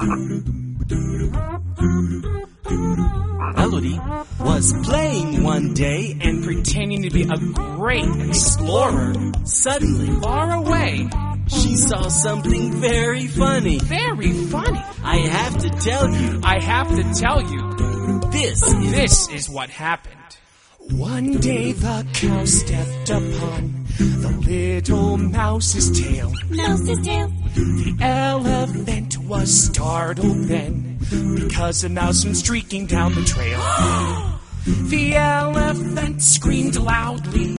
Elodie was playing one day and pretending to be a great explorer. Suddenly, Far away. she saw something very funny. Very funny. I have to tell you, I have to tell you, this is what happened. One day the cow stepped upon the little mouse's tail. Mouse's tail. The elephant was startled then, because a mouse went streaking down the trail. The elephant screamed loudly.